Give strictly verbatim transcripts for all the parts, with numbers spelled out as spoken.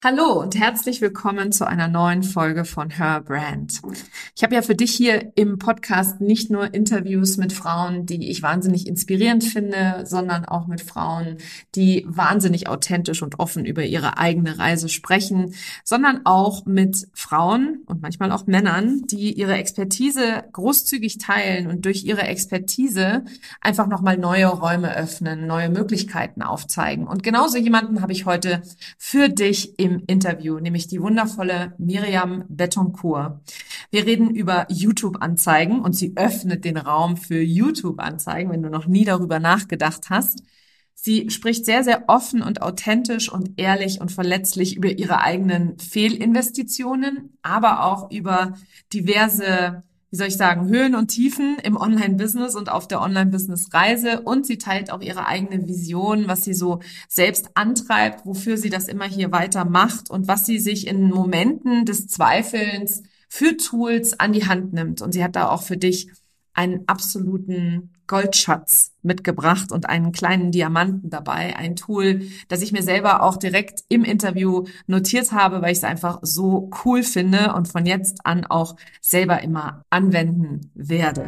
Hallo und herzlich willkommen zu einer neuen Folge von Her Brand. Ich habe ja für dich hier im Podcast nicht nur Interviews mit Frauen, die ich wahnsinnig inspirierend finde, sondern auch mit Frauen, die wahnsinnig authentisch und offen über ihre eigene Reise sprechen, sondern auch mit Frauen und manchmal auch Männern, die ihre Expertise großzügig teilen und durch ihre Expertise einfach nochmal neue Räume öffnen, neue Möglichkeiten aufzeigen. Und genauso jemanden habe ich heute für dich im Interview, nämlich die wundervolle Miriam Betoncourt. Wir reden über YouTube-Anzeigen und sie öffnet den Raum für YouTube-Anzeigen, wenn du noch nie darüber nachgedacht hast. Sie spricht sehr, sehr offen und authentisch und ehrlich und verletzlich über ihre eigenen Fehlinvestitionen, aber auch über diverse, wie soll ich sagen, Höhen und Tiefen im Online-Business und auf der Online-Business-Reise. Und sie teilt auch ihre eigene Vision, was sie so selbst antreibt, wofür sie das immer hier weiter macht und was sie sich in Momenten des Zweifelns für Tools an die Hand nimmt. Und sie hat da auch für dich einen absoluten Goldschatz mitgebracht und einen kleinen Diamanten dabei. Ein Tool, das ich mir selber auch direkt im Interview notiert habe, weil ich es einfach so cool finde und von jetzt an auch selber immer anwenden werde.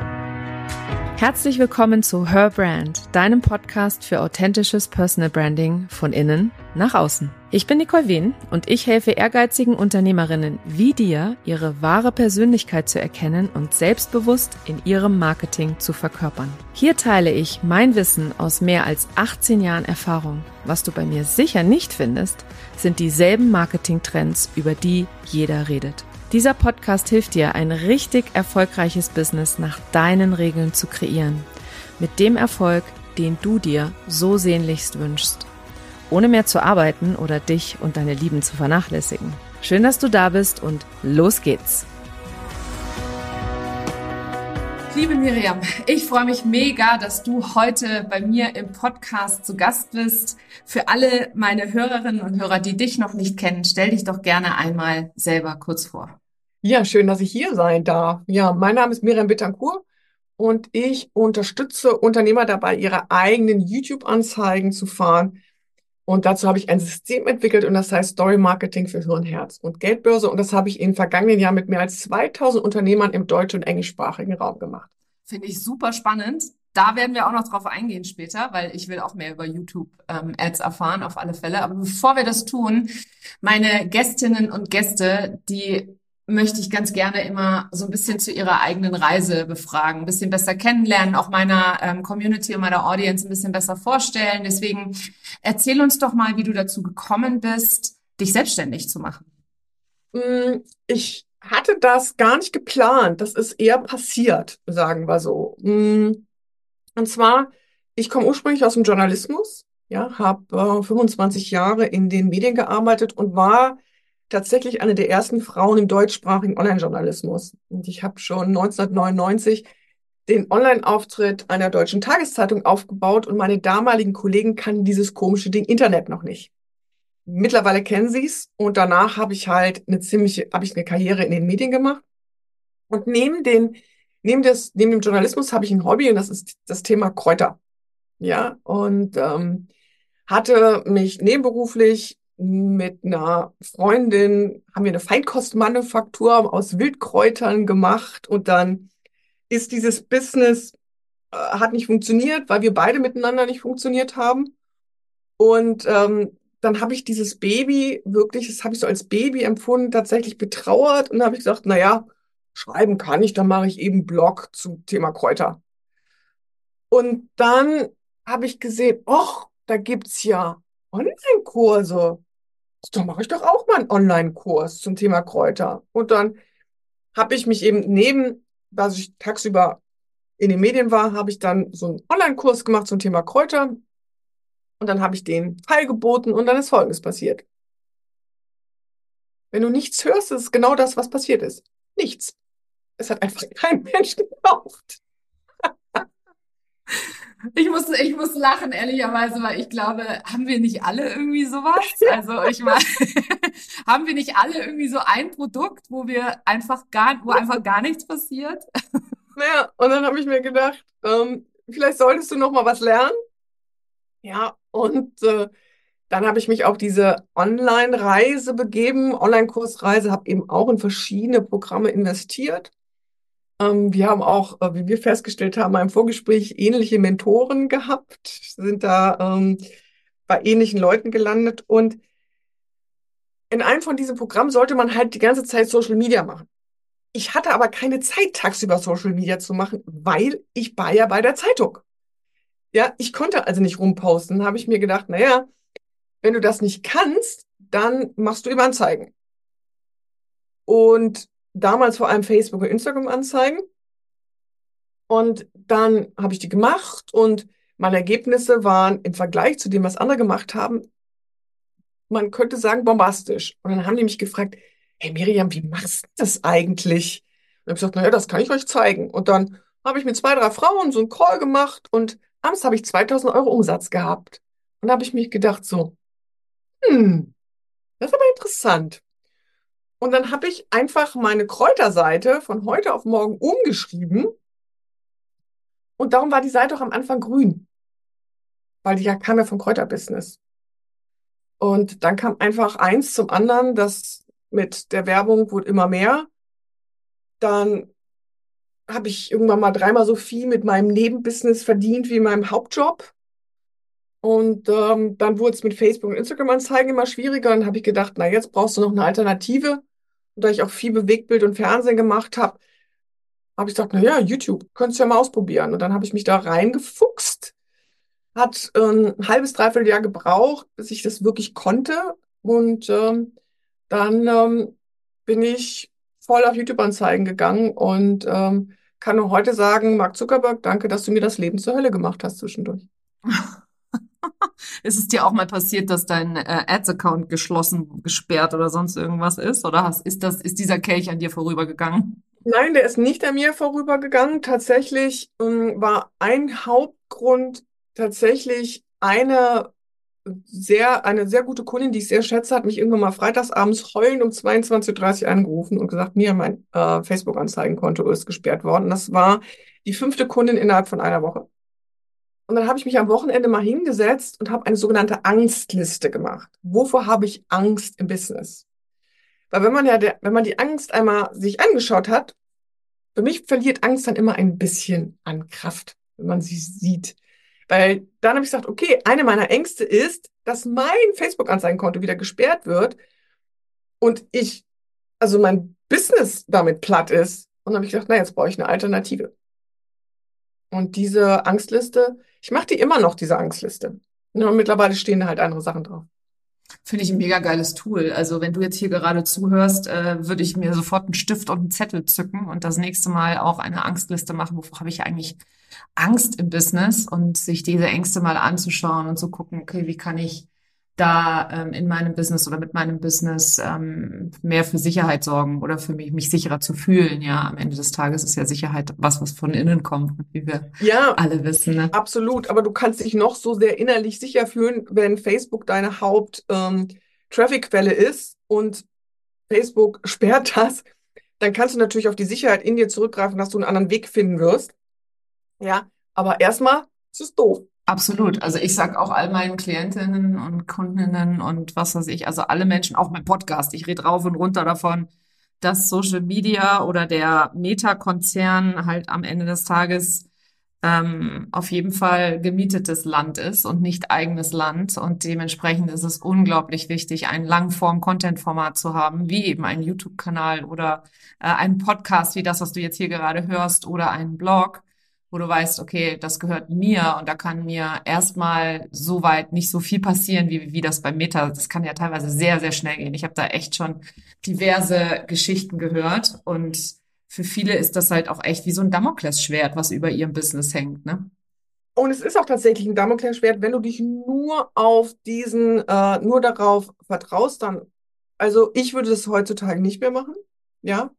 Herzlich willkommen zu Her Brand, deinem Podcast für authentisches Personal Branding von innen nach außen. Ich bin Nicole Wien und ich helfe ehrgeizigen Unternehmerinnen wie dir, ihre wahre Persönlichkeit zu erkennen und selbstbewusst in ihrem Marketing zu verkörpern. Hier teile ich mein Wissen aus mehr als achtzehn Jahren Erfahrung. Was du bei mir sicher nicht findest, sind dieselben Marketingtrends, über die jeder redet. Dieser Podcast hilft dir, ein richtig erfolgreiches Business nach deinen Regeln zu kreieren. Mit dem Erfolg, den du dir so sehnlichst wünschst. Ohne mehr zu arbeiten oder dich und deine Lieben zu vernachlässigen. Schön, dass du da bist und los geht's. Liebe Miriam, ich freue mich mega, dass du heute bei mir im Podcast zu Gast bist. Für alle meine Hörerinnen und Hörer, die dich noch nicht kennen, stell dich doch gerne einmal selber kurz vor. Ja, schön, dass ich hier sein darf. Ja, mein Name ist Miriam Betancourt und ich unterstütze Unternehmer dabei, ihre eigenen YouTube-Anzeigen zu fahren. Und dazu habe ich ein System entwickelt und das heißt Story Marketing für Hirn, Herz und Geldbörse. Und das habe ich im vergangenen Jahr mit mehr als zweitausend Unternehmern im deutsch- und englischsprachigen Raum gemacht. Finde ich super spannend. Da werden wir auch noch drauf eingehen später, weil ich will auch mehr über YouTube-Ads erfahren, auf alle Fälle. Aber bevor wir das tun, meine Gästinnen und Gäste, die möchte ich ganz gerne immer so ein bisschen zu ihrer eigenen Reise befragen, ein bisschen besser kennenlernen, auch meiner ähm, Community und meiner Audience ein bisschen besser vorstellen. Deswegen erzähl uns doch mal, wie du dazu gekommen bist, dich selbstständig zu machen. Mm, Ich hatte das gar nicht geplant. Das ist eher passiert, sagen wir so. Mm, Und zwar, ich komme ursprünglich aus dem Journalismus, ja, habe äh, fünfundzwanzig Jahre in den Medien gearbeitet und war tatsächlich eine der ersten Frauen im deutschsprachigen Online-Journalismus. Und ich habe schon neunzehnhundertneunundneunzig den Online-Auftritt einer deutschen Tageszeitung aufgebaut und meine damaligen Kollegen kannten dieses komische Ding Internet noch nicht. Mittlerweile kennen sie es und danach habe ich halt eine ziemliche, habe ich eine Karriere in den Medien gemacht. Und neben den, neben des, neben dem Journalismus habe ich ein Hobby und das ist das Thema Kräuter. Ja, und ähm, hatte mich nebenberuflich mit einer Freundin, haben wir eine Feinkostmanufaktur aus Wildkräutern gemacht und dann ist dieses Business, äh, hat nicht funktioniert, weil wir beide miteinander nicht funktioniert haben. Und ähm, dann habe ich dieses Baby wirklich, das habe ich so als Baby empfunden, tatsächlich betrauert und habe ich gesagt, na ja, schreiben kann ich, dann mache ich eben Blog zum Thema Kräuter. Und dann habe ich gesehen, ach, da gibt's ja Online-Kurse. Da mache ich doch auch mal einen Online-Kurs zum Thema Kräuter. Und dann habe ich mich eben neben, dass ich tagsüber in den Medien war, habe ich dann so einen Online-Kurs gemacht zum Thema Kräuter. Und dann habe ich den feilgeboten und dann ist Folgendes passiert. Wenn du nichts hörst, ist es genau das, was passiert ist. Nichts. Es hat einfach kein Mensch gekauft. Ich muss, ich muss lachen, ehrlicherweise, weil ich glaube, haben wir nicht alle irgendwie sowas? Also ich meine, haben wir nicht alle irgendwie so ein Produkt, wo wir einfach gar, wo einfach gar nichts passiert? Naja, und dann habe ich mir gedacht, ähm, vielleicht solltest du noch mal was lernen. Ja, und äh, Dann habe ich mich auf diese Online-Reise begeben, Online-Kursreise, habe eben auch in verschiedene Programme investiert. Ähm, wir haben auch, äh, wie wir festgestellt haben, im Vorgespräch ähnliche Mentoren gehabt, sind da ähm, bei ähnlichen Leuten gelandet. Und in einem von diesen Programmen sollte man halt die ganze Zeit Social Media machen. Ich hatte aber keine Zeit, tagsüber Social Media zu machen, weil ich war ja bei der Zeitung. Ja, ich konnte also nicht rumposten. Habe ich mir gedacht, naja, wenn du das nicht kannst, dann machst du eben Anzeigen. Und damals vor allem Facebook und Instagram Anzeigen. Und dann habe ich die gemacht und meine Ergebnisse waren im Vergleich zu dem, was andere gemacht haben, man könnte sagen, bombastisch. Und dann haben die mich gefragt, hey Miriam, wie machst du das eigentlich? Und ich habe gesagt, naja, das kann ich euch zeigen. Und dann habe ich mit zwei, drei Frauen so einen Call gemacht und abends habe ich zweitausend Euro Umsatz gehabt. Und da habe ich mich gedacht so, hm, das ist aber interessant. Und dann habe ich einfach meine Kräuterseite von heute auf morgen umgeschrieben und darum war die Seite auch am Anfang grün, weil die ja kam ja vom Kräuterbusiness. Und dann kam einfach eins zum anderen, das mit der Werbung wurde immer mehr. Dann habe ich irgendwann mal dreimal so viel mit meinem Nebenbusiness verdient wie in meinem Hauptjob. Und ähm, dann wurde es mit Facebook und Instagram-Anzeigen immer schwieriger. Und habe ich gedacht, na, jetzt brauchst du noch eine Alternative. Und da ich auch viel Bewegtbild und Fernsehen gemacht habe, habe ich gesagt, na ja, YouTube, könntest du ja mal ausprobieren. Und dann habe ich mich da reingefuchst. Hat ähm, ein halbes, dreiviertel Jahr gebraucht, bis ich das wirklich konnte. Und ähm, dann ähm, bin ich voll auf YouTube-Anzeigen gegangen und ähm, kann nur heute sagen, Mark Zuckerberg, danke, dass du mir das Leben zur Hölle gemacht hast zwischendurch. Ist es dir auch mal passiert, dass dein äh, Ads-Account geschlossen, gesperrt oder sonst irgendwas ist? Oder hast, ist das, ist dieser Kelch an dir vorübergegangen? Nein, der ist nicht an mir vorübergegangen. Tatsächlich ähm, war ein Hauptgrund tatsächlich eine sehr, eine sehr gute Kundin, die ich sehr schätze, hat mich irgendwann mal freitagsabends heulend um zweiundzwanzig Uhr dreißig angerufen und gesagt, mir, mein äh, Facebook-Anzeigenkonto ist gesperrt worden. Das war die fünfte Kundin innerhalb von einer Woche. Und dann habe ich mich am Wochenende mal hingesetzt und habe eine sogenannte Angstliste gemacht. Wovor habe ich Angst im Business? Weil wenn man ja, der, wenn man die Angst einmal sich angeschaut hat, für mich verliert Angst dann immer ein bisschen an Kraft, wenn man sie sieht. Weil dann habe ich gesagt, okay, eine meiner Ängste ist, dass mein Facebook-Anzeigenkonto wieder gesperrt wird und ich, also mein Business damit platt ist. Und dann habe ich gedacht, na, jetzt brauche ich eine Alternative. Und diese Angstliste, ich mache die immer noch, diese Angstliste. Nur mittlerweile stehen da halt andere Sachen drauf. Finde ich ein mega geiles Tool. Also wenn du jetzt hier gerade zuhörst, äh, würde ich mir sofort einen Stift und einen Zettel zücken und das nächste Mal auch eine Angstliste machen. Wovor habe ich eigentlich Angst im Business? Und sich diese Ängste mal anzuschauen und zu gucken, okay, wie kann ich da ähm, in meinem Business oder mit meinem Business ähm, mehr für Sicherheit sorgen oder für mich, mich sicherer zu fühlen. Ja, am Ende des Tages ist ja Sicherheit was, was von innen kommt, wie wir Ja, alle wissen. Ne? absolut, aber du kannst dich noch so sehr innerlich sicher fühlen, wenn Facebook deine Haupt, ähm, Traffic-Quelle ist und Facebook sperrt das, dann kannst du natürlich auf die Sicherheit in dir zurückgreifen, dass du einen anderen Weg finden wirst. Ja, aber erstmal ist es doof. Absolut. Also ich sag auch all meinen Klientinnen und Kundinnen und was weiß ich, also alle Menschen, auch mein Podcast, ich rede rauf und runter davon, dass Social Media oder der Meta-Konzern halt am Ende des Tages ähm, auf jeden Fall gemietetes Land ist und nicht eigenes Land. Und dementsprechend ist es unglaublich wichtig, ein Langform-Content-Format zu haben, wie eben einen YouTube-Kanal oder äh, einen Podcast, wie das, was du jetzt hier gerade hörst, oder einen Blog, wo du weißt, okay, das gehört mir und da kann mir erstmal soweit nicht so viel passieren, wie, wie das beim Meta. Das kann ja teilweise sehr, sehr schnell gehen. Ich habe da echt schon diverse Geschichten gehört und für viele ist das halt auch echt wie so ein Damoklesschwert, was über ihrem Business hängt, ne? Und es ist auch tatsächlich ein Damoklesschwert, wenn du dich nur auf diesen, äh, nur darauf vertraust, dann, also ich würde das heutzutage nicht mehr machen, ja.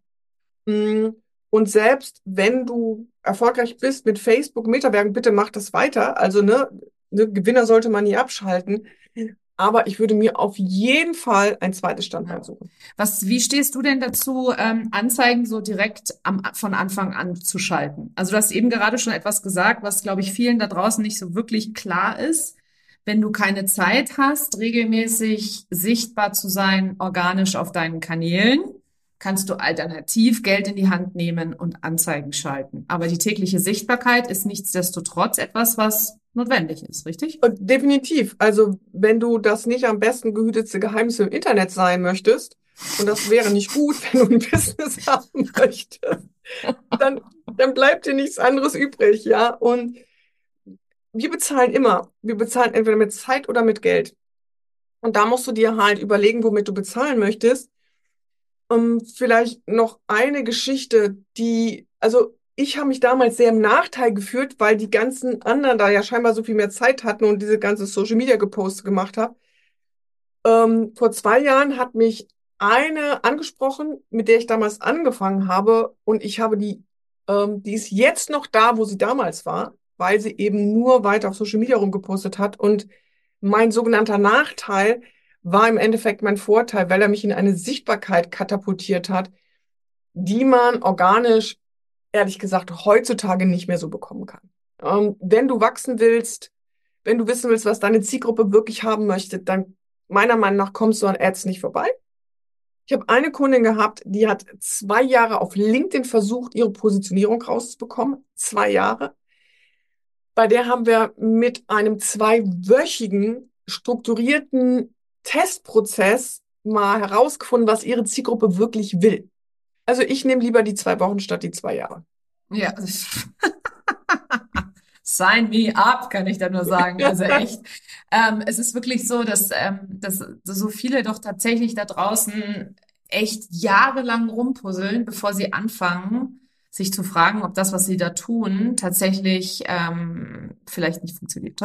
Mm, Und selbst wenn du erfolgreich bist mit Facebook, Metaversen, bitte mach das weiter. Also, ne, ne, Gewinner sollte man nie abschalten. Aber ich würde mir auf jeden Fall ein zweites Standbein Ja. suchen. Was, wie stehst du denn dazu, ähm, Anzeigen so direkt am, von Anfang an zu schalten? Also du hast eben gerade schon etwas gesagt, was, glaube ich, vielen da draußen nicht so wirklich klar ist. wenn du keine Zeit hast, regelmäßig sichtbar zu sein, organisch auf deinen Kanälen, kannst du alternativ Geld in die Hand nehmen und Anzeigen schalten. Aber die tägliche Sichtbarkeit ist nichtsdestotrotz etwas, was notwendig ist, richtig? Und definitiv. Also, wenn du das nicht am besten gehütete Geheimnis im Internet sein möchtest, und das wäre nicht gut, wenn du ein Business haben möchtest, dann, dann bleibt dir nichts anderes übrig, ja. Und wir bezahlen immer. Wir bezahlen entweder mit Zeit oder mit Geld. Und da musst du dir halt überlegen, womit du bezahlen möchtest. Um, vielleicht noch eine Geschichte, die, also ich habe mich damals sehr im Nachteil gefühlt, weil die ganzen anderen da ja scheinbar so viel mehr Zeit hatten und diese ganze Social Media gepostet gemacht haben. Ähm, vor zwei Jahren hat mich eine angesprochen, mit der ich damals angefangen habe, und ich habe die, ähm, die ist jetzt noch da, wo sie damals war, weil sie eben nur weiter auf Social Media rumgepostet hat. Und mein sogenannter Nachteil war im Endeffekt mein Vorteil, weil er mich in eine Sichtbarkeit katapultiert hat, die man organisch, ehrlich gesagt, heutzutage nicht mehr so bekommen kann. Ähm, wenn du wachsen willst, wenn du wissen willst, was deine Zielgruppe wirklich haben möchte, dann meiner Meinung nach kommst du an Ads nicht vorbei. Ich habe eine Kundin gehabt, die hat zwei Jahre auf LinkedIn versucht, ihre Positionierung rauszubekommen. Zwei Jahre. Bei der haben wir mit einem zweiwöchigen strukturierten Testprozess mal herausgefunden, was ihre Zielgruppe wirklich will. Also ich nehme lieber die zwei Wochen statt die zwei Jahre. Ja. Sign me up, kann ich da nur sagen. Also echt, ähm, es ist wirklich so, dass, ähm, dass so viele doch tatsächlich da draußen echt jahrelang rumpuzzeln, bevor sie anfangen, sich zu fragen, ob das, was sie da tun, tatsächlich ähm, vielleicht nicht funktioniert.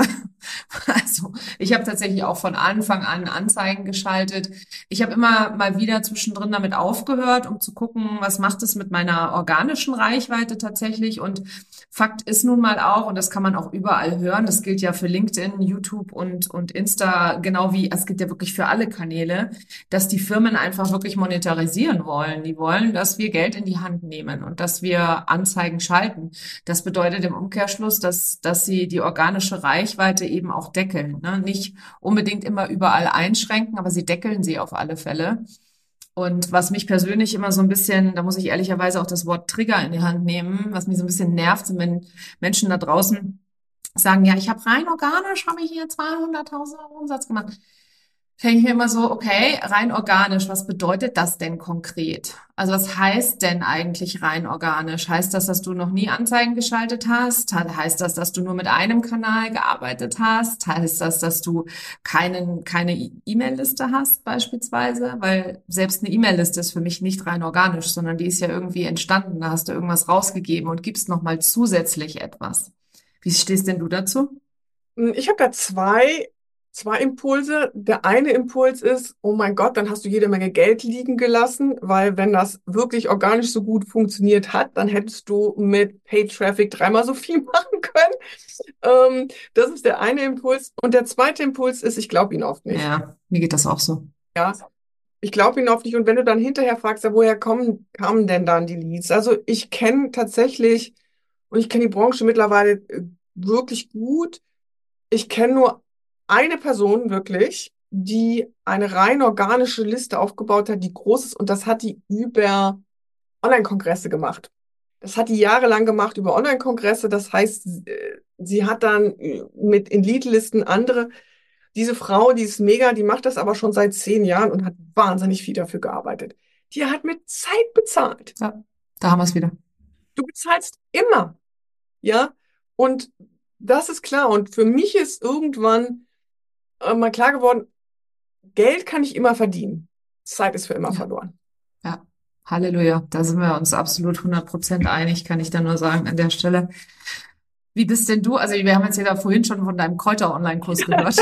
Also ich habe tatsächlich auch von Anfang an Anzeigen geschaltet. Ich habe immer mal wieder zwischendrin damit aufgehört, um zu gucken, was macht es mit meiner organischen Reichweite tatsächlich. Und Fakt ist nun mal auch, und das kann man auch überall hören, das gilt ja für LinkedIn, YouTube und, und Insta, genau wie, es gilt ja wirklich für alle Kanäle, dass die Firmen einfach wirklich monetarisieren wollen. Die wollen, dass wir Geld in die Hand nehmen und dass wir Anzeigen schalten. Das bedeutet im Umkehrschluss, dass, dass sie die organische Reichweite eben auch deckeln, ne? Nicht unbedingt immer überall einschränken, aber sie deckeln sie auf alle Fälle. Und was mich persönlich immer so ein bisschen, da muss ich ehrlicherweise auch das Wort Trigger in die Hand nehmen, was mich so ein bisschen nervt, sind, wenn Menschen da draußen sagen, ja, ich habe rein organisch, habe ich hier zweihunderttausend Euro Umsatz gemacht. Denke ich mir immer so, okay, rein organisch, was bedeutet das denn konkret? Also was heißt denn eigentlich rein organisch? Heißt das, dass du noch nie Anzeigen geschaltet hast? Heißt das, dass du nur mit einem Kanal gearbeitet hast? Heißt das, dass du keinen, keine E-Mail-Liste hast beispielsweise? Weil selbst eine E-Mail-Liste ist für mich nicht rein organisch, sondern die ist ja irgendwie entstanden. Da hast du irgendwas rausgegeben und gibst nochmal zusätzlich etwas. Wie stehst denn du dazu? Ich habe da zwei, zwei Impulse. Der eine Impuls ist, oh mein Gott, dann hast du jede Menge Geld liegen gelassen, weil wenn das wirklich organisch so gut funktioniert hat, dann hättest du mit Paid Traffic dreimal so viel machen können. Ähm, das ist der eine Impuls. Und der zweite Impuls ist, ich glaube ihn oft nicht. Ja, mir geht das auch so. Ja, ich glaube ihn oft nicht. Und wenn du dann hinterher fragst, ja, woher kommen, kamen denn dann die Leads? Also ich kenne tatsächlich, und ich kenne die Branche mittlerweile äh, wirklich gut. Ich kenne nur eine Person wirklich, die eine rein organische Liste aufgebaut hat, die groß ist, und das hat die über Online-Kongresse gemacht. Das hat die jahrelang gemacht über Online-Kongresse. Das heißt, äh, sie hat dann äh, mit in Lead-Listen andere. Diese Frau, die ist mega, die macht das aber schon seit zehn Jahren und hat wahnsinnig viel dafür gearbeitet. Die hat mit Zeit bezahlt. Ja, da haben wir es wieder. Du bezahlst immer, ja? Und das ist klar. Und für mich ist irgendwann äh, mal klar geworden, Geld kann ich immer verdienen. Zeit ist für immer Ja, verloren. ja. Halleluja. Da sind wir uns absolut hundert Prozent einig, kann ich da nur sagen an der Stelle. Wie bist denn du? Also wir haben jetzt ja da vorhin schon von deinem Kräuter-Online-Kurs gehört.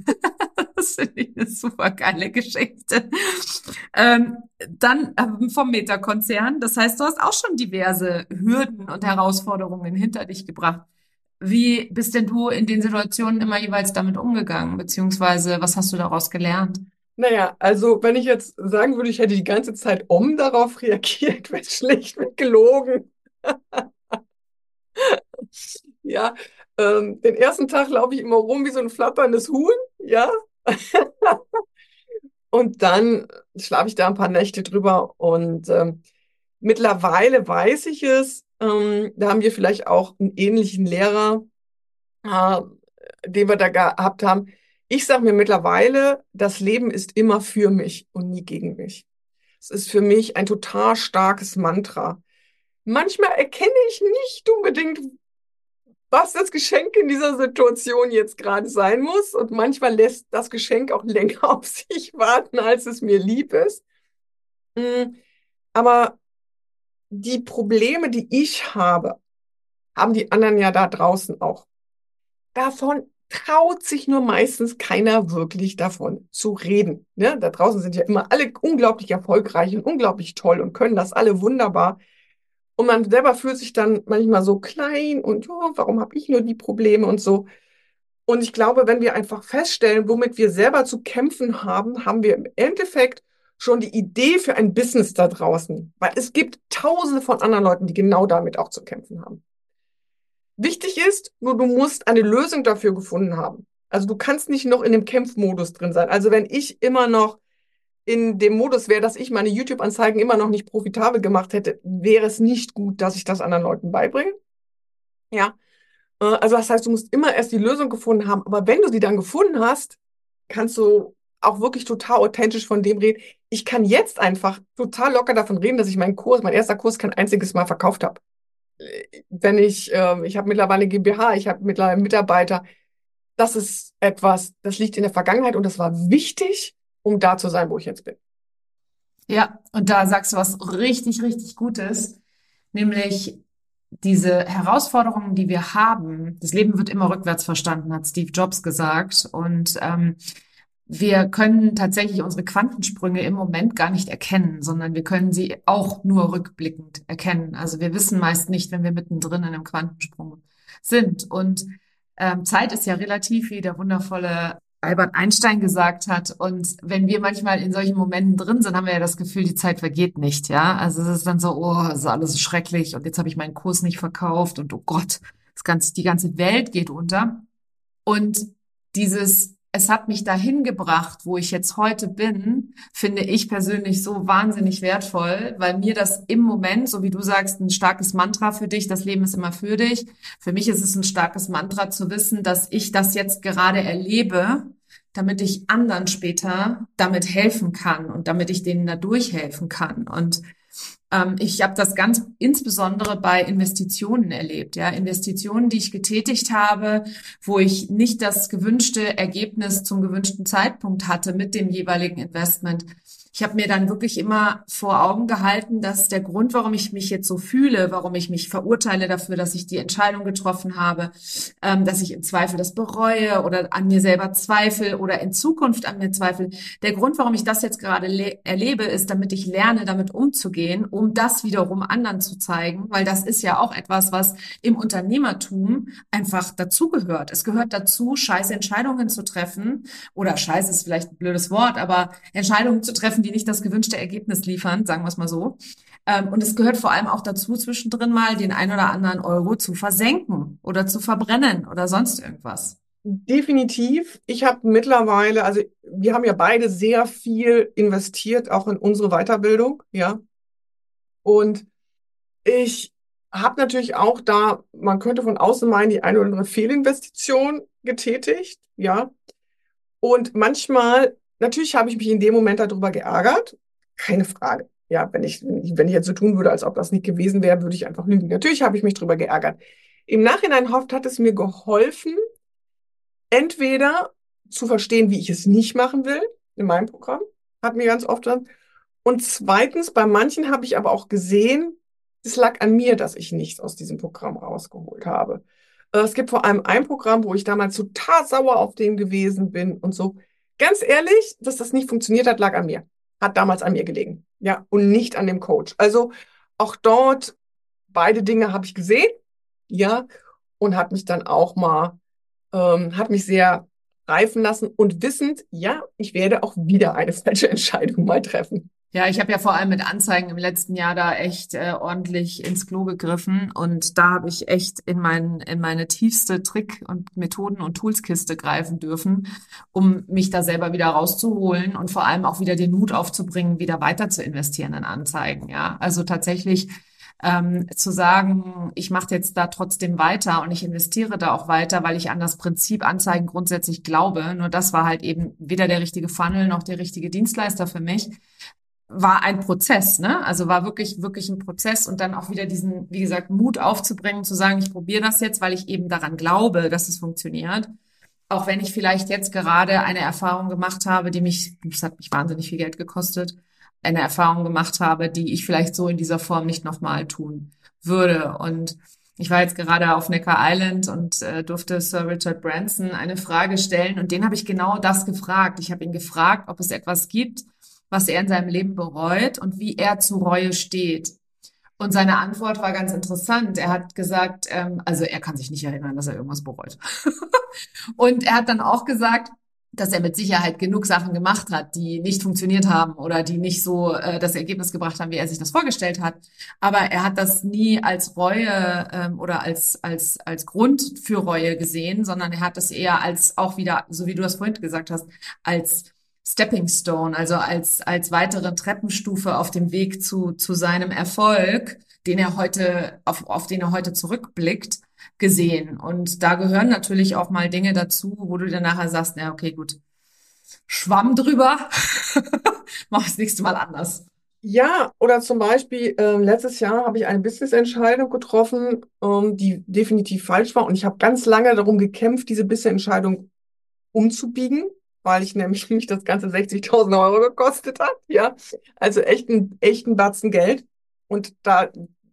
Das finde ich eine super geile Geschichte. Ähm, dann ähm, vom Meta-Konzern. Das heißt, du hast auch schon diverse Hürden und Herausforderungen hinter dich gebracht. Wie bist denn du in den Situationen immer jeweils damit umgegangen? Beziehungsweise was hast du daraus gelernt? Naja, also wenn ich jetzt sagen würde, ich hätte die ganze Zeit um darauf reagiert, wäre es schlichtweg gelogen. Ja, Ähm, den ersten Tag laufe ich immer rum wie so ein flatterndes Huhn, ja. Und dann schlafe ich da ein paar Nächte drüber. Und ähm, mittlerweile weiß ich es. Ähm, da haben wir vielleicht auch einen ähnlichen Lehrer, äh, den wir da gehabt haben. Ich sage mir mittlerweile, das Leben ist immer für mich und nie gegen mich. Es ist für mich ein total starkes Mantra. Manchmal erkenne ich nicht unbedingt, was das Geschenk in dieser Situation jetzt gerade sein muss. Und manchmal lässt das Geschenk auch länger auf sich warten, als es mir lieb ist. Mm, Aber die Probleme, die ich habe, haben die anderen ja da draußen auch. Davon traut sich nur meistens keiner wirklich davon zu reden. Ne? Da draußen sind ja immer alle unglaublich erfolgreich und unglaublich toll und können das alle wunderbar. Und man selber fühlt sich dann manchmal so klein und oh, warum habe ich nur die Probleme und so. Und ich glaube, wenn wir einfach feststellen, womit wir selber zu kämpfen haben, haben wir im Endeffekt schon die Idee für ein Business da draußen. Weil es gibt tausende von anderen Leuten, die genau damit auch zu kämpfen haben. Wichtig ist, nur du musst eine Lösung dafür gefunden haben. Also du kannst nicht noch in dem Kämpfmodus drin sein. Also wenn ich immer noch in dem Modus wäre, dass ich meine YouTube-Anzeigen immer noch nicht profitabel gemacht hätte, wäre es nicht gut, dass ich das anderen Leuten beibringe. Ja, äh, also das heißt, du musst immer erst die Lösung gefunden haben. Aber wenn du sie dann gefunden hast, kannst du auch wirklich total authentisch von dem reden. Ich kann jetzt einfach total locker davon reden, dass ich meinen Kurs, mein erster Kurs kein einziges Mal verkauft habe. Wenn ich, äh, ich habe mittlerweile eine GmbH, ich habe mittlerweile Mitarbeiter. Das ist etwas, das liegt in der Vergangenheit und das war wichtig, um da zu sein, wo ich jetzt bin. Ja, und da sagst du was richtig, richtig Gutes, nämlich diese Herausforderungen, die wir haben. Das Leben wird immer rückwärts verstanden, hat Steve Jobs gesagt. Und ähm, wir können tatsächlich unsere Quantensprünge im Moment gar nicht erkennen, sondern wir können sie auch nur rückblickend erkennen. Also wir wissen meist nicht, wenn wir mittendrin in einem Quantensprung sind. Und ähm, Zeit ist ja relativ, wie der wundervolle Albert Einstein gesagt hat. Und wenn wir manchmal in solchen Momenten drin sind, haben wir ja das Gefühl, die Zeit vergeht nicht, ja. Also es ist dann so, oh, es ist alles so schrecklich und jetzt habe ich meinen Kurs nicht verkauft und oh Gott, das ganze, die ganze Welt geht unter. Und dieses, es hat mich dahin gebracht, wo ich jetzt heute bin, finde ich persönlich so wahnsinnig wertvoll, weil mir das im Moment, so wie du sagst, ein starkes Mantra für dich, das Leben ist immer für dich. Für mich ist es ein starkes Mantra zu wissen, dass ich das jetzt gerade erlebe, damit ich anderen später damit helfen kann und damit ich denen da durchhelfen kann. Und ähm, ich habe das ganz insbesondere bei Investitionen erlebt, ja, Investitionen, die ich getätigt habe, wo ich nicht das gewünschte Ergebnis zum gewünschten Zeitpunkt hatte mit dem jeweiligen Investment. Ich habe mir dann wirklich immer vor Augen gehalten, dass der Grund, warum ich mich jetzt so fühle, warum ich mich verurteile dafür, dass ich die Entscheidung getroffen habe, ähm, dass ich im Zweifel das bereue oder an mir selber zweifle oder in Zukunft an mir zweifle. Der Grund, warum ich das jetzt gerade erlebe, ist, damit ich lerne, damit umzugehen, um das wiederum anderen zu zeigen, weil das ist ja auch etwas, was im Unternehmertum einfach dazugehört. Es gehört dazu, scheiß Entscheidungen zu treffen oder scheiß ist vielleicht ein blödes Wort, aber Entscheidungen zu treffen, die nicht das gewünschte Ergebnis liefern, sagen wir es mal so. Ähm, und es gehört vor allem auch dazu, zwischendrin mal den ein oder anderen Euro zu versenken oder zu verbrennen oder sonst irgendwas. Definitiv. Ich habe mittlerweile, also wir haben ja beide sehr viel investiert, auch in unsere Weiterbildung, ja. Und ich habe natürlich auch da, man könnte von außen meinen, die eine oder andere Fehlinvestition getätigt, ja. Und manchmal, natürlich habe ich mich in dem Moment darüber geärgert, keine Frage. Ja, wenn ich, wenn ich, wenn ich jetzt so tun würde, als ob das nicht gewesen wäre, würde ich einfach lügen. Natürlich habe ich mich darüber geärgert. Im Nachhinein hofft, hat es mir geholfen, entweder zu verstehen, wie ich es nicht machen will, in meinem Programm, hat mir ganz oft dann. Und zweitens, bei manchen habe ich aber auch gesehen, es lag an mir, dass ich nichts aus diesem Programm rausgeholt habe. Äh, Es gibt vor allem ein Programm, wo ich damals total sauer auf den gewesen bin und so. Ganz ehrlich, dass das nicht funktioniert hat, lag an mir. Hat damals an mir gelegen. Ja, und nicht an dem Coach. Also auch dort, beide Dinge habe ich gesehen. Ja, und hat mich dann auch mal, ähm, hat mich sehr reifen lassen und wissend, ja, ich werde auch wieder eine falsche Entscheidung mal treffen. Ja, ich habe ja vor allem mit Anzeigen im letzten Jahr da echt äh, ordentlich ins Klo gegriffen und da habe ich echt in mein, in meine tiefste Trick- und Methoden- und Toolskiste greifen dürfen, um mich da selber wieder rauszuholen und vor allem auch wieder den Mut aufzubringen, wieder weiter zu investieren in Anzeigen. Ja, also tatsächlich ähm, zu sagen, ich mache jetzt da trotzdem weiter und ich investiere da auch weiter, weil ich an das Prinzip Anzeigen grundsätzlich glaube. Nur das war halt eben weder der richtige Funnel noch der richtige Dienstleister für mich, war ein Prozess, ne? Also war wirklich, wirklich ein Prozess und dann auch wieder diesen, wie gesagt, Mut aufzubringen, zu sagen, ich probiere das jetzt, weil ich eben daran glaube, dass es funktioniert. Auch wenn ich vielleicht jetzt gerade eine Erfahrung gemacht habe, die mich, das hat mich wahnsinnig viel Geld gekostet, eine Erfahrung gemacht habe, die ich vielleicht so in dieser Form nicht nochmal tun würde. Und ich war jetzt gerade auf Necker Island und äh, durfte Sir Richard Branson eine Frage stellen und den habe ich genau das gefragt. Ich habe ihn gefragt, ob es etwas gibt, was er in seinem Leben bereut und wie er zu Reue steht. Und seine Antwort war ganz interessant. Er hat gesagt, ähm, also er kann sich nicht erinnern, dass er irgendwas bereut. Und er hat dann auch gesagt, dass er mit Sicherheit genug Sachen gemacht hat, die nicht funktioniert haben oder die nicht so äh, das Ergebnis gebracht haben, wie er sich das vorgestellt hat. Aber er hat das nie als Reue ähm, oder als als als Grund für Reue gesehen, sondern er hat das eher als auch wieder, so wie du das vorhin gesagt hast, als Stepping Stone, also als als weitere Treppenstufe auf dem Weg zu zu seinem Erfolg, den er heute auf auf den er heute zurückblickt, gesehen. Und da gehören natürlich auch mal Dinge dazu, wo du dann nachher sagst, na okay, gut, Schwamm drüber, mach das nächste Mal anders. Ja, oder zum Beispiel, ähm, letztes Jahr habe ich eine Business-Entscheidung getroffen, ähm, die definitiv falsch war. Und ich habe ganz lange darum gekämpft, diese Business-Entscheidung umzubiegen, weil ich nämlich mich das Ganze sechzigtausend Euro gekostet hat. Ja, also echt ein, echt ein Batzen Geld. Und da,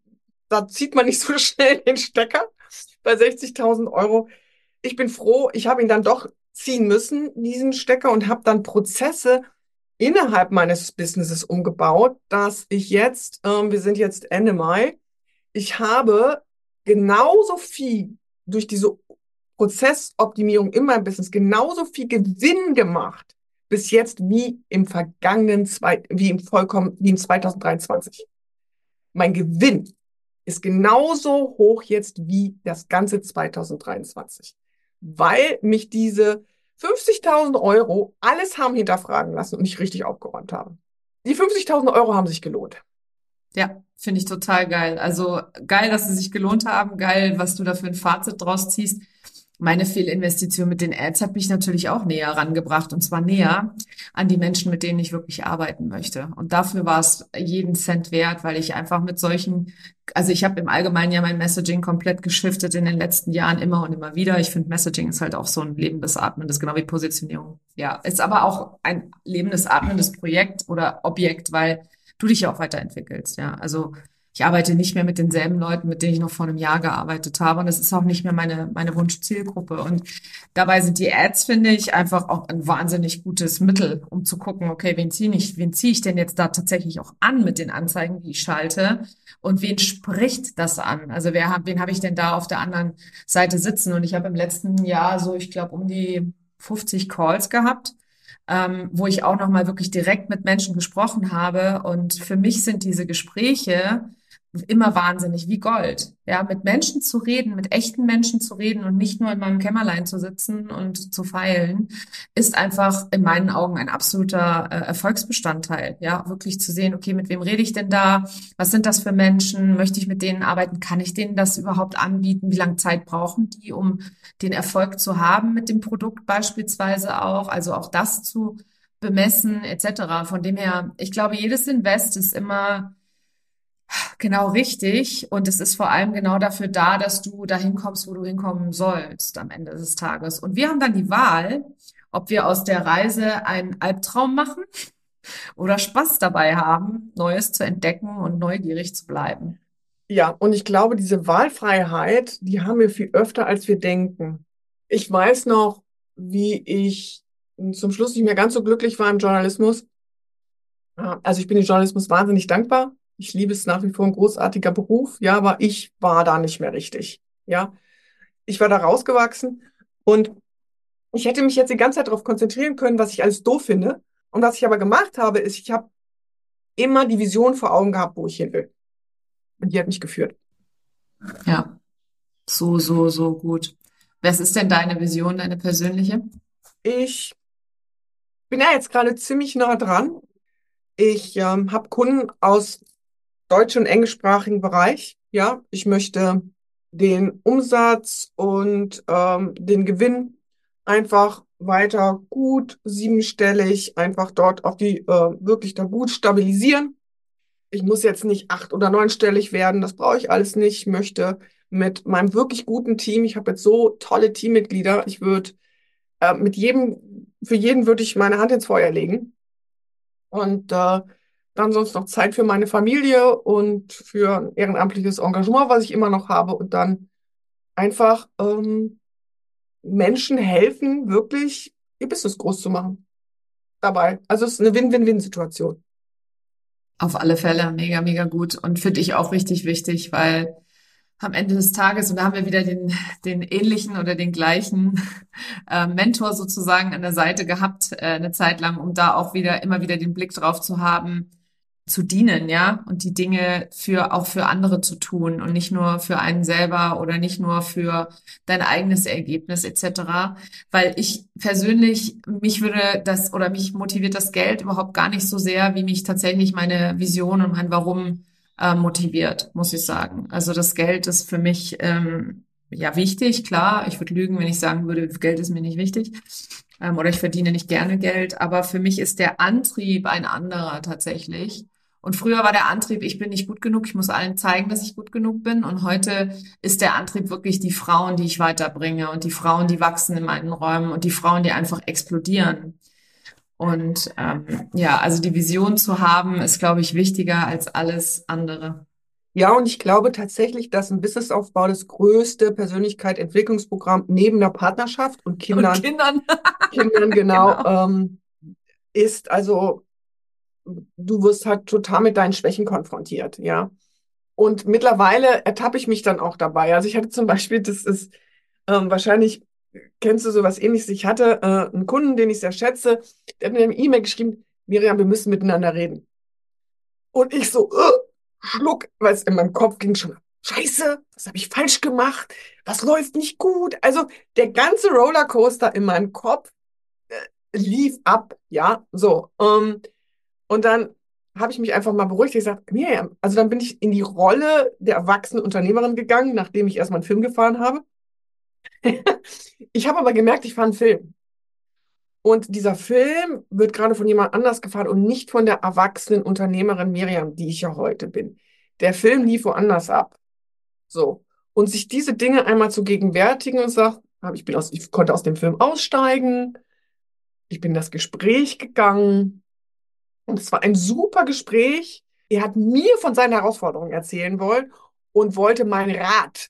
da zieht man nicht so schnell den Stecker bei sechzigtausend Euro. Ich bin froh, ich habe ihn dann doch ziehen müssen, diesen Stecker, und habe dann Prozesse innerhalb meines Businesses umgebaut, dass ich jetzt, ähm, wir sind jetzt Ende Mai, ich habe genauso viel durch diese Prozessoptimierung in meinem Business genauso viel Gewinn gemacht bis jetzt wie im vergangenen zwei, wie im vollkommen, wie im zwanzig dreiundzwanzig. Mein Gewinn ist genauso hoch jetzt wie das ganze zwanzig dreiundzwanzig, weil mich diese fünfzigtausend Euro alles haben hinterfragen lassen und ich richtig aufgeräumt habe. Die fünfzigtausend Euro haben sich gelohnt. Ja, finde ich total geil. Also geil, dass sie sich gelohnt haben. Geil, was du da für ein Fazit draus ziehst. Meine Fehlinvestition mit den Ads hat mich natürlich auch näher rangebracht und zwar näher an die Menschen, mit denen ich wirklich arbeiten möchte. Und dafür war es jeden Cent wert, weil ich einfach mit solchen, also ich habe im Allgemeinen ja mein Messaging komplett geschiftet in den letzten Jahren immer und immer wieder. Ich finde, Messaging ist halt auch so ein lebendes, atmendes, genau wie Positionierung. Ja, ist aber auch ein lebendes, atmendes Projekt oder Objekt, weil du dich ja auch weiterentwickelst. Ja, also ich arbeite nicht mehr mit denselben Leuten, mit denen ich noch vor einem Jahr gearbeitet habe. Und das ist auch nicht mehr meine, meine Wunschzielgruppe. Und dabei sind die Ads, finde ich, einfach auch ein wahnsinnig gutes Mittel, um zu gucken, okay, wen ziehe ich, wen ziehe ich denn jetzt da tatsächlich auch an mit den Anzeigen, die ich schalte? Und wen spricht das an? Also wer, wen habe ich denn da auf der anderen Seite sitzen? Und ich habe im letzten Jahr so, ich glaube, um die fünfzig Calls gehabt, ähm, wo ich auch nochmal wirklich direkt mit Menschen gesprochen habe. Und für mich sind diese Gespräche immer wahnsinnig wie Gold. Ja, mit Menschen zu reden, mit echten Menschen zu reden und nicht nur in meinem Kämmerlein zu sitzen und zu feilen, ist einfach in meinen Augen ein absoluter äh, Erfolgsbestandteil. Ja, wirklich zu sehen, okay, mit wem rede ich denn da? Was sind das für Menschen? Möchte ich mit denen arbeiten? Kann ich denen das überhaupt anbieten? Wie lange Zeit brauchen die, um den Erfolg zu haben mit dem Produkt beispielsweise auch? Also auch das zu bemessen et cetera. Von dem her, ich glaube, jedes Invest ist immer genau richtig. Und es ist vor allem genau dafür da, dass du dahin kommst, wo du hinkommen sollst am Ende des Tages. Und wir haben dann die Wahl, ob wir aus der Reise einen Albtraum machen oder Spaß dabei haben, Neues zu entdecken und neugierig zu bleiben. Ja, und ich glaube, diese Wahlfreiheit, die haben wir viel öfter, als wir denken. Ich weiß noch, wie ich zum Schluss nicht mehr ganz so glücklich war im Journalismus. Ja, also ich bin dem Journalismus wahnsinnig dankbar. Ich liebe es nach wie vor, ein großartiger Beruf. Ja, aber ich war da nicht mehr richtig. Ja, ich war da rausgewachsen und ich hätte mich jetzt die ganze Zeit darauf konzentrieren können, was ich alles doof finde. Und was ich aber gemacht habe, ist, ich habe immer die Vision vor Augen gehabt, wo ich hin will. Und die hat mich geführt. Ja, so, so, so gut. Was ist denn deine Vision, deine persönliche? Ich bin ja jetzt gerade ziemlich nah dran. Ich ähm, habe Kunden aus deutsch- und englischsprachigen Bereich. Ja, ich möchte den Umsatz und ähm, den Gewinn einfach weiter gut siebenstellig einfach dort auf die äh, wirklich da gut stabilisieren. Ich muss jetzt nicht acht- oder neunstellig werden, das brauche ich alles nicht. Ich möchte mit meinem wirklich guten Team, ich habe jetzt so tolle Teammitglieder, ich würde äh, mit jedem, für jeden würde ich meine Hand ins Feuer legen. Und äh, dann sonst noch Zeit für meine Familie und für ein ehrenamtliches Engagement, was ich immer noch habe. Und dann einfach ähm, Menschen helfen, wirklich ihr Business groß zu machen dabei. Also es ist eine Win-Win-Win-Situation. Auf alle Fälle, mega, mega gut und finde ich auch richtig wichtig, weil am Ende des Tages, und da haben wir wieder den, den ähnlichen oder den gleichen äh, Mentor sozusagen an der Seite gehabt, äh, eine Zeit lang, um da auch wieder, immer wieder den Blick drauf zu haben, zu dienen, ja, und die Dinge für, auch für andere zu tun und nicht nur für einen selber oder nicht nur für dein eigenes Ergebnis et cetera. Weil ich persönlich, mich würde das oder mich motiviert das Geld überhaupt gar nicht so sehr, wie mich tatsächlich meine Vision und mein Warum äh, motiviert, muss ich sagen. Also das Geld ist für mich ähm, ja wichtig, klar. Ich würde lügen, wenn ich sagen würde, Geld ist mir nicht wichtig ähm, oder ich verdiene nicht gerne Geld. Aber für mich ist der Antrieb ein anderer tatsächlich. Und früher war der Antrieb, ich bin nicht gut genug, ich muss allen zeigen, dass ich gut genug bin. Und heute ist der Antrieb wirklich die Frauen, die ich weiterbringe und die Frauen, die wachsen in meinen Räumen und die Frauen, die einfach explodieren. Und ähm, ja, also die Vision zu haben, ist, glaube ich, wichtiger als alles andere. Ja, und ich glaube tatsächlich, dass ein Businessaufbau das größte Persönlichkeitsentwicklungsprogramm neben der Partnerschaft und Und Kindern, Kindern, Kindern genau, genau. ähm, ist. Also du wirst halt total mit deinen Schwächen konfrontiert, ja. Und mittlerweile ertappe ich mich dann auch dabei. Also ich hatte zum Beispiel, das ist ähm, wahrscheinlich, kennst du sowas Ähnliches, ich hatte äh, einen Kunden, den ich sehr schätze, der hat mir eine E-Mail geschrieben, Miriam, wir müssen miteinander reden. Und ich so, äh, Schluck, weil es in meinem Kopf ging schon, Scheiße, was habe ich falsch gemacht? Was läuft nicht gut? Also der ganze Rollercoaster in meinem Kopf lief ab, ja, so. Ähm, und dann habe ich mich einfach mal beruhigt. Ich gesagt, Miriam, also dann bin ich in die Rolle der erwachsenen Unternehmerin gegangen, nachdem ich erstmal einen Film gefahren habe. Ich habe aber gemerkt, ich fahre einen Film. Und dieser Film wird gerade von jemand anders gefahren und nicht von der erwachsenen Unternehmerin Miriam, die ich ja heute bin. Der Film lief woanders ab. So. Und sich diese Dinge einmal zu gegenwärtigen und sagt, hab- ich bin aus, ich konnte aus dem Film aussteigen. Ich bin in das Gespräch gegangen. Und es war ein super Gespräch. Er hat mir von seinen Herausforderungen erzählen wollen und wollte meinen Rat.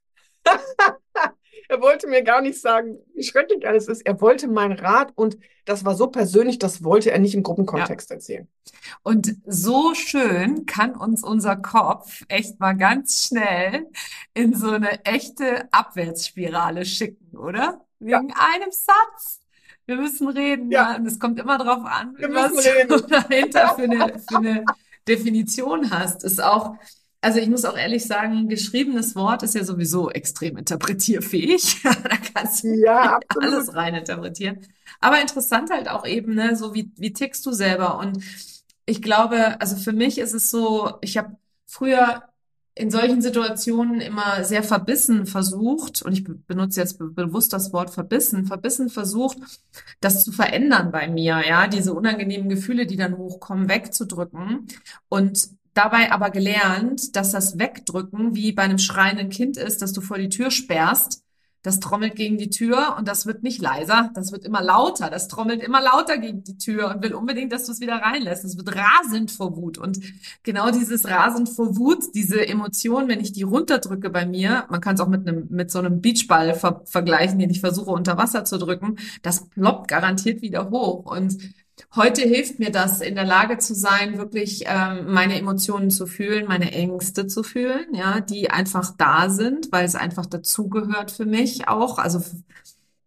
Er wollte mir gar nicht sagen, wie schrecklich alles ist. Er wollte meinen Rat und das war so persönlich, das wollte er nicht im Ja. Gruppenkontext erzählen. Und so schön kann uns unser Kopf echt mal ganz schnell in so eine echte Abwärtsspirale schicken, oder? Ja, Wegen einem Satz. Wir müssen reden, ja, ja. Und es kommt immer darauf an, wir müssen was du reden. dahinter für eine, für eine Definition hast. Ist auch, also ich muss auch ehrlich sagen, geschriebenes Wort ist ja sowieso extrem interpretierfähig. Da kannst du Ja, absolut. alles rein interpretieren. Aber interessant halt auch eben, ne, so wie, wie tickst du selber? Und ich glaube, also für mich ist es so, ich habe früher in solchen Situationen immer sehr verbissen versucht, und ich be- benutze jetzt be bewusst das Wort verbissen, verbissen versucht, das zu verändern bei mir, ja, diese unangenehmen Gefühle, die dann hochkommen, wegzudrücken und dabei aber gelernt, dass das Wegdrücken wie bei einem schreienden Kind ist, dass du vor die Tür sperrst. Das trommelt gegen die Tür und das wird nicht leiser, das wird immer lauter, das trommelt immer lauter gegen die Tür und will unbedingt, dass du es wieder reinlässt. Es wird rasend vor Wut und genau dieses rasend vor Wut, diese Emotion, wenn ich die runterdrücke bei mir, man kann es auch mit einem mit so einem Beachball ver vergleichen, den ich versuche unter Wasser zu drücken, das ploppt garantiert wieder hoch und heute hilft mir das, in der Lage zu sein, wirklich ähm, meine Emotionen zu fühlen, meine Ängste zu fühlen, ja, die einfach da sind, weil es einfach dazugehört für mich auch. Also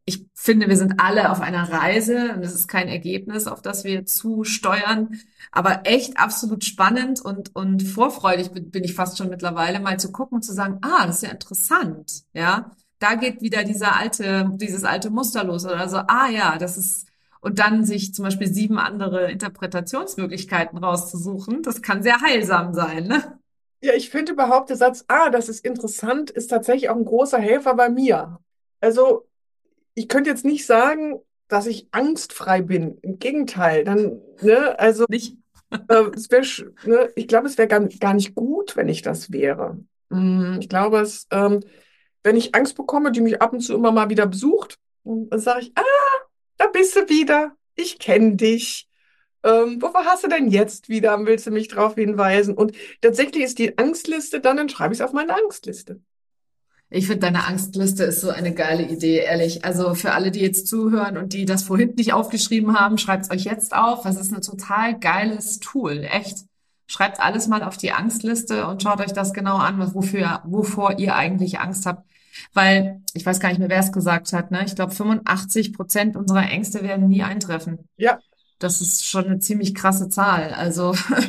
ich finde, wir sind alle auf einer Reise und es ist kein Ergebnis, auf das wir zusteuern, aber echt absolut spannend und, und vorfreudig bin, bin ich fast schon mittlerweile, mal zu gucken und zu sagen, ah, das ist ja interessant, ja. Da geht wieder dieser alte, dieses alte Muster los oder so, ah ja, das ist, und dann sich zum Beispiel sieben andere Interpretationsmöglichkeiten rauszusuchen, das kann sehr heilsam sein, ne? Ja, ich finde überhaupt der Satz, ah, das ist interessant, ist tatsächlich auch ein großer Helfer bei mir. Also, ich könnte jetzt nicht sagen, dass ich angstfrei bin. Im Gegenteil, dann, ne, also, Nicht? äh, es wäre, ne, ich glaube, es wäre gar, gar nicht gut, wenn ich das wäre. Mm, ich glaube, es, ähm, wenn ich Angst bekomme, die mich ab und zu immer mal wieder besucht, dann sage ich, ah, da bist du wieder. Ich kenne dich. Ähm, wovor hast du denn jetzt wieder? Willst du mich darauf hinweisen? Und tatsächlich ist die Angstliste, dann, dann schreibe ich es auf meine Angstliste. Ich finde, deine Angstliste ist so eine geile Idee, ehrlich. Also für alle, die jetzt zuhören und die das vorhin nicht aufgeschrieben haben, schreibt es euch jetzt auf. Das ist ein total geiles Tool, echt. Schreibt alles mal auf die Angstliste und schaut euch das genau an, was- wofür, wovor ihr eigentlich Angst habt. Weil, ich weiß gar nicht mehr, wer es gesagt hat, ne? Ich glaube, fünfundachtzig Prozent unserer Ängste werden nie eintreffen. Ja, Das ist schon eine ziemlich krasse Zahl. Also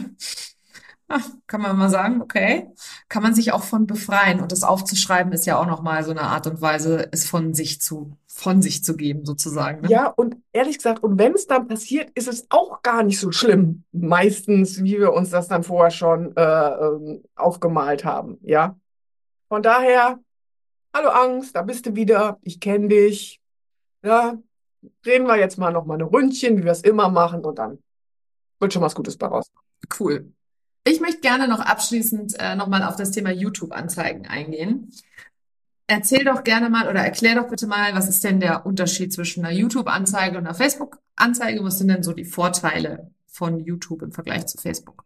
ach, kann man mal sagen, okay, kann man sich auch von befreien. Und das aufzuschreiben ist ja auch nochmal so eine Art und Weise, es von sich zu, von sich zu geben, sozusagen, ne? ja, und ehrlich gesagt, und wenn es dann passiert, ist es auch gar nicht so schlimm. Meistens, wie wir uns das dann vorher schon äh, ähm, aufgemalt haben. Ja. Von daher, hallo Angst, da bist du wieder. Ich kenne dich. Ja, drehen wir jetzt mal noch mal eine Ründchen, wie wir es immer machen, und dann wird schon was Gutes bei raus. Cool. Ich möchte gerne noch abschließend äh, nochmal auf das Thema YouTube-Anzeigen eingehen. Erzähl doch gerne mal oder erklär doch bitte mal, was ist denn der Unterschied zwischen einer YouTube-Anzeige und einer Facebook-Anzeige? Was sind denn so die Vorteile von YouTube im Vergleich zu Facebook?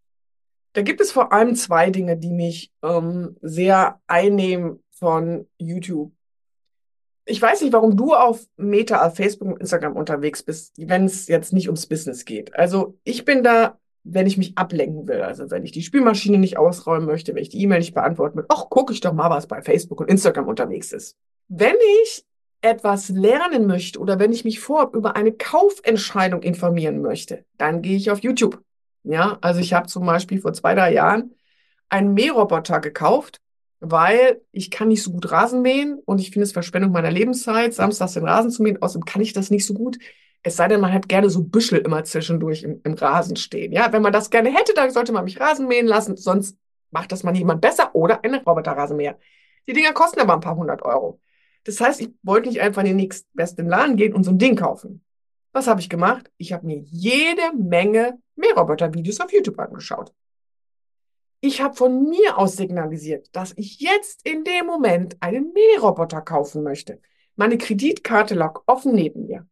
Da gibt es vor allem zwei Dinge, die mich ähm, sehr einnehmen von YouTube. Ich weiß nicht, warum du auf Meta, auf Facebook und Instagram unterwegs bist, wenn es jetzt nicht ums Business geht. Also ich bin da, wenn ich mich ablenken will, also wenn ich die Spülmaschine nicht ausräumen möchte, wenn ich die E-Mail nicht beantworten will, ach, gucke ich doch mal, was bei Facebook und Instagram unterwegs ist. Wenn ich etwas lernen möchte oder wenn ich mich vorab über eine Kaufentscheidung informieren möchte, dann gehe ich auf YouTube. Ja, also ich habe zum Beispiel vor zwei, drei Jahren einen Mähroboter gekauft, weil ich kann nicht so gut Rasen mähen und ich finde es Verschwendung meiner Lebenszeit, samstags den Rasen zu mähen. Außerdem kann ich das nicht so gut. Es sei denn, man hat gerne so Büschel immer zwischendurch im, im Rasen stehen. Ja, wenn man das gerne hätte, dann sollte man mich Rasen mähen lassen. Sonst macht das mal jemand besser oder einen Roboterrasenmäher. Die Dinger kosten aber ein paar hundert Euro. Das heißt, ich wollte nicht einfach in den nächstbesten Laden gehen und so ein Ding kaufen. Was habe ich gemacht? Ich habe mir jede Menge Mähroboter-Videos auf YouTube angeschaut. Ich habe von mir aus signalisiert, dass ich jetzt in dem Moment einen Mähroboter kaufen möchte. Meine Kreditkarte lag offen neben mir.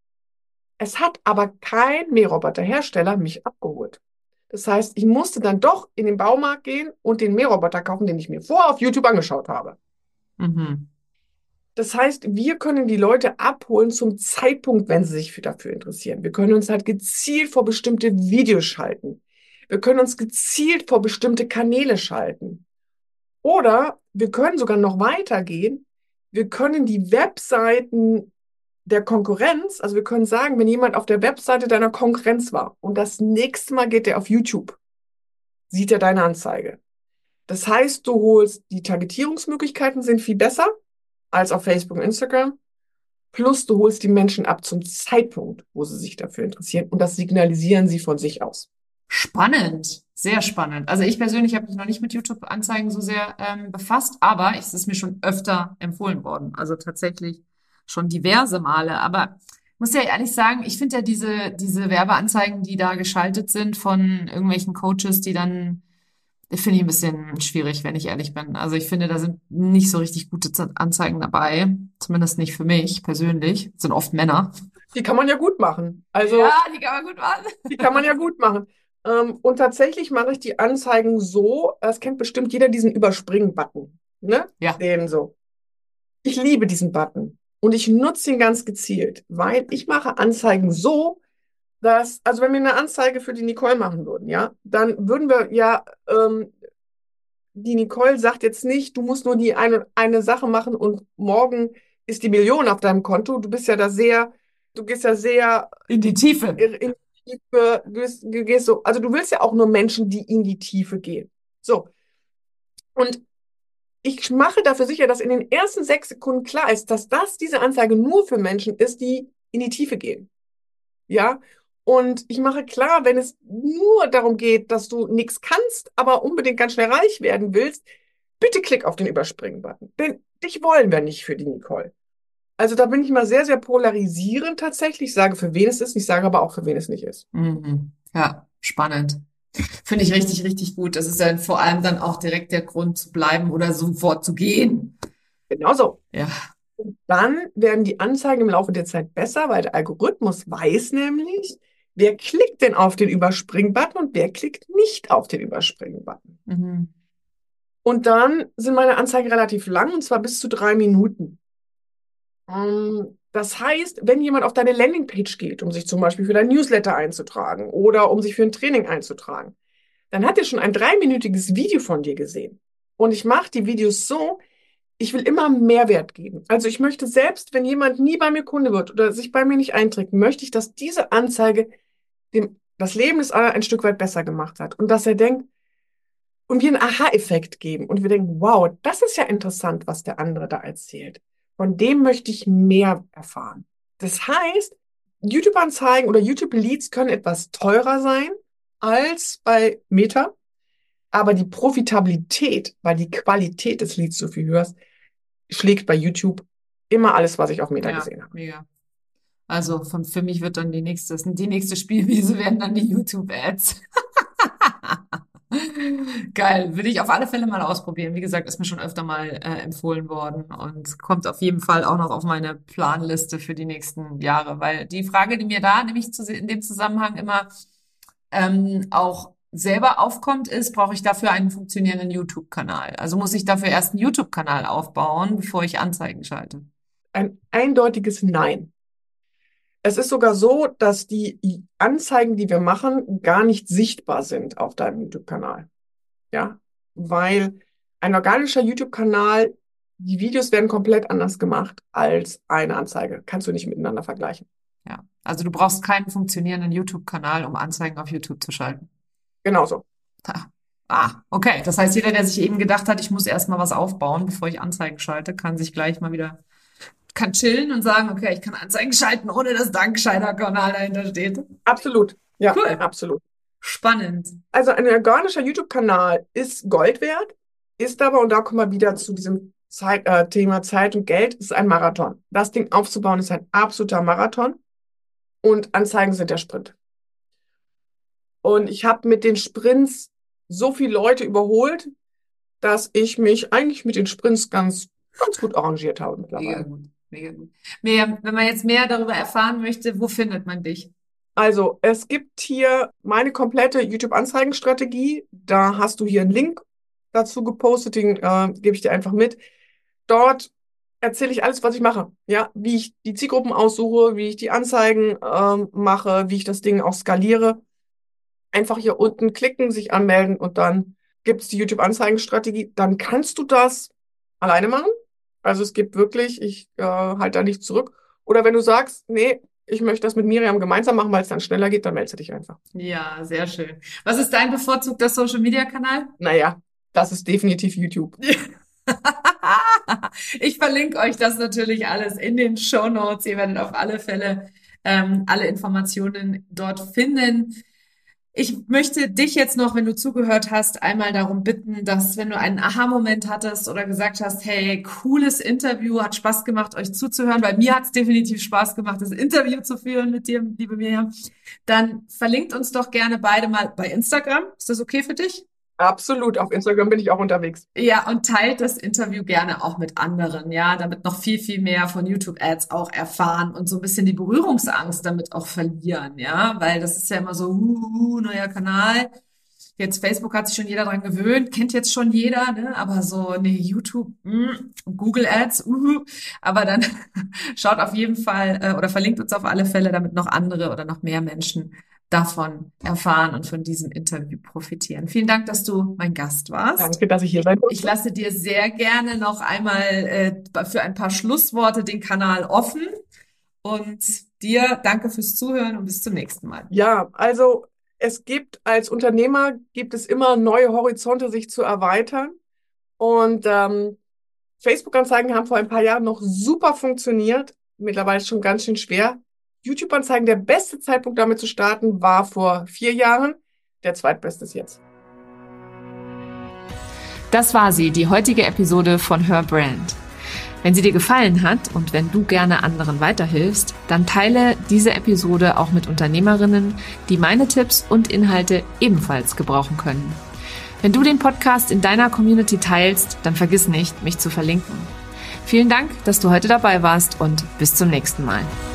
Es hat aber kein Mähroboterhersteller mich abgeholt. Das heißt, ich musste dann doch in den Baumarkt gehen und den Mähroboter kaufen, den ich mir vorher auf YouTube angeschaut habe. Mhm. Das heißt, wir können die Leute abholen zum Zeitpunkt, wenn sie sich für dafür interessieren. Wir können uns halt gezielt vor bestimmte Videos schalten. Wir können uns gezielt vor bestimmte Kanäle schalten. Oder wir können sogar noch weitergehen. Wir können die Webseiten der Konkurrenz, also wir können sagen, wenn jemand auf der Webseite deiner Konkurrenz war und das nächste Mal geht er auf YouTube, sieht er deine Anzeige. Das heißt, du holst, die Targetierungsmöglichkeiten sind viel besser als auf Facebook und Instagram. Plus du holst die Menschen ab zum Zeitpunkt, wo sie sich dafür interessieren. Und das signalisieren sie von sich aus. Spannend, sehr spannend. Also ich persönlich habe mich noch nicht mit YouTube-Anzeigen so sehr ähm, befasst, aber es ist mir schon öfter empfohlen worden. Also tatsächlich schon diverse Male. Aber ich muss ja ehrlich sagen, ich finde ja diese, diese Werbeanzeigen, die da geschaltet sind von irgendwelchen Coaches, die dann, finde ich ein bisschen schwierig, wenn ich ehrlich bin. Also ich finde, da sind nicht so richtig gute Z- Anzeigen dabei. Zumindest nicht für mich persönlich. Das sind oft Männer. Die kann man ja gut machen. Also, Ja, die kann man gut machen. die kann man ja gut machen. Ähm, und tatsächlich mache ich die Anzeigen so, das kennt bestimmt jeder diesen Überspringen-Button, ne? Ja. Den so. Ich liebe diesen Button und ich nutze ihn ganz gezielt, weil ich mache Anzeigen so, dass, also wenn wir eine Anzeige für die Nicole machen würden, ja, dann würden wir ja, ähm, die Nicole sagt jetzt nicht, du musst nur die eine, eine Sache machen und morgen ist die Million auf deinem Konto. Du bist ja da sehr, du gehst ja sehr In die Tiefe. in die Tiefe, du gehst, du gehst so, also du willst ja auch nur Menschen, die in die Tiefe gehen. So. Und ich mache dafür sicher, dass in den ersten sechs Sekunden klar ist, dass das, diese Anzeige nur für Menschen ist, die in die Tiefe gehen. Ja. Und ich mache klar, wenn es nur darum geht, dass du nichts kannst, aber unbedingt ganz schnell reich werden willst, bitte klick auf den Überspringen-Button. Denn dich wollen wir nicht für die Nicole. Also da bin ich mal sehr, sehr polarisierend tatsächlich. Ich sage, für wen es ist, ich sage aber auch, für wen es nicht ist. Mhm. Ja, spannend. Finde ich richtig, richtig gut. Das ist dann vor allem dann auch direkt der Grund zu bleiben oder sofort zu gehen. Genauso. Ja. Und dann werden die Anzeigen im Laufe der Zeit besser, weil der Algorithmus weiß nämlich, wer klickt denn auf den Überspringen-Button und wer klickt nicht auf den Überspringen-Button. Mhm. Und dann sind meine Anzeigen relativ lang, und zwar bis zu drei Minuten. Ähm, Das heißt, wenn jemand auf deine Landingpage geht, um sich zum Beispiel für dein Newsletter einzutragen oder um sich für ein Training einzutragen, dann hat er schon ein dreiminütiges Video von dir gesehen. Und ich mache die Videos so, ich will immer Mehrwert geben. Also ich möchte selbst, wenn jemand nie bei mir Kunde wird oder sich bei mir nicht einträgt, möchte ich, dass diese Anzeige dem das Leben des anderen ein Stück weit besser gemacht hat. Und dass er denkt, und wir einen Aha-Effekt geben. Und wir denken, wow, das ist ja interessant, was der andere da erzählt. Von dem möchte ich mehr erfahren. Das heißt, YouTube-Anzeigen oder YouTube-Leads können etwas teurer sein als bei Meta, aber die Profitabilität, weil die Qualität des Leads so viel höher ist, schlägt bei YouTube immer alles, was ich auf Meta Ja, gesehen habe. mega. Also von, für mich wird dann die nächste, die nächste Spielwiese werden dann die YouTube-Ads. Geil, würde ich auf alle Fälle mal ausprobieren. Wie gesagt, ist mir schon öfter mal äh, empfohlen worden und kommt auf jeden Fall auch noch auf meine Planliste für die nächsten Jahre, weil die Frage, die mir da nämlich zu, in dem Zusammenhang immer ähm, auch selber aufkommt, ist, brauche ich dafür einen funktionierenden YouTube-Kanal? Also muss ich dafür erst einen YouTube-Kanal aufbauen, bevor ich Anzeigen schalte? Ein eindeutiges Nein. Es ist sogar so, dass die Anzeigen, die wir machen, gar nicht sichtbar sind auf deinem YouTube-Kanal. Ja, weil ein organischer YouTube-Kanal, die Videos werden komplett anders gemacht als eine Anzeige. Kannst du nicht miteinander vergleichen. Ja, also du brauchst keinen funktionierenden YouTube-Kanal, um Anzeigen auf YouTube zu schalten. Genauso. Ha. Ah, okay. Das heißt, jeder, der sich eben gedacht hat, ich muss erst mal was aufbauen, bevor ich Anzeigen schalte, kann sich gleich mal wieder, kann chillen und sagen, okay, ich kann Anzeigen schalten, ohne dass da ein gescheiter Kanal dahinter steht. Absolut. Ja, Cool. absolut. Spannend. Also ein organischer YouTube-Kanal ist Gold wert, ist aber, und da kommen wir wieder zu diesem Zeit, äh, Thema Zeit und Geld, ist ein Marathon. Das Ding aufzubauen ist ein absoluter Marathon und Anzeigen sind der Sprint. Und ich habe mit den Sprints so viele Leute überholt, dass ich mich eigentlich mit den Sprints ganz, ganz gut arrangiert habe Mega mittlerweile. gut. Mega gut. Miriam, wenn man jetzt mehr darüber erfahren möchte, wo findet man dich? Also, es gibt hier meine komplette YouTube-Anzeigenstrategie. Da hast du hier einen Link dazu gepostet, den äh, gebe ich dir einfach mit. Dort erzähle ich alles, was ich mache. Ja, wie ich die Zielgruppen aussuche, wie ich die Anzeigen ähm, mache, wie ich das Ding auch skaliere. Einfach hier unten klicken, sich anmelden und dann gibt's die YouTube-Anzeigenstrategie. Dann kannst du das alleine machen. Also es gibt wirklich, ich äh, halte da nicht zurück. Oder wenn du sagst, nee, ich möchte das mit Miriam gemeinsam machen, weil es dann schneller geht, dann meldest du dich einfach. Ja, sehr schön. Was ist dein bevorzugter Social-Media-Kanal? Naja, das ist definitiv YouTube. Ich verlinke euch das natürlich alles in den Shownotes. Ihr werdet auf alle Fälle ähm, alle Informationen dort finden. Ich möchte dich jetzt noch, wenn du zugehört hast, einmal darum bitten, dass wenn du einen Aha-Moment hattest oder gesagt hast, hey, cooles Interview, hat Spaß gemacht, euch zuzuhören, weil mir hat es definitiv Spaß gemacht, das Interview zu führen mit dir, liebe Miriam, dann verlinkt uns doch gerne beide mal bei Instagram. Ist das okay für dich? Absolut. Auf Instagram bin ich auch unterwegs. Ja, und teilt das Interview gerne auch mit anderen, ja, damit noch viel, viel mehr von YouTube-Ads auch erfahren und so ein bisschen die Berührungsangst damit auch verlieren, ja, weil das ist ja immer so, uh, uh, neuer Kanal. Jetzt Facebook hat sich schon jeder dran gewöhnt, kennt jetzt schon jeder, ne, aber so, nee, YouTube, mh, Google Ads, uh, aber dann schaut auf jeden Fall äh, oder verlinkt uns auf alle Fälle, damit noch andere oder noch mehr Menschen davon erfahren und von diesem Interview profitieren. Vielen Dank, dass du mein Gast warst. Danke, dass ich hier sein durfte. Ich lasse dir sehr gerne noch einmal äh, für ein paar Schlussworte den Kanal offen und dir danke fürs Zuhören und bis zum nächsten Mal. Ja, also es gibt als Unternehmer, gibt es immer neue Horizonte, sich zu erweitern. Und ähm, Facebook-Anzeigen haben vor ein paar Jahren noch super funktioniert. Mittlerweile ist es schon ganz schön schwer. YouTube-Anzeigen, der beste Zeitpunkt damit zu starten, war vor vier Jahren. Der zweitbeste ist jetzt. Das war sie, die heutige Episode von Her Brand. Wenn sie dir gefallen hat und wenn du gerne anderen weiterhilfst, dann teile diese Episode auch mit Unternehmerinnen, die meine Tipps und Inhalte ebenfalls gebrauchen können. Wenn du den Podcast in deiner Community teilst, dann vergiss nicht, mich zu verlinken. Vielen Dank, dass du heute dabei warst und bis zum nächsten Mal.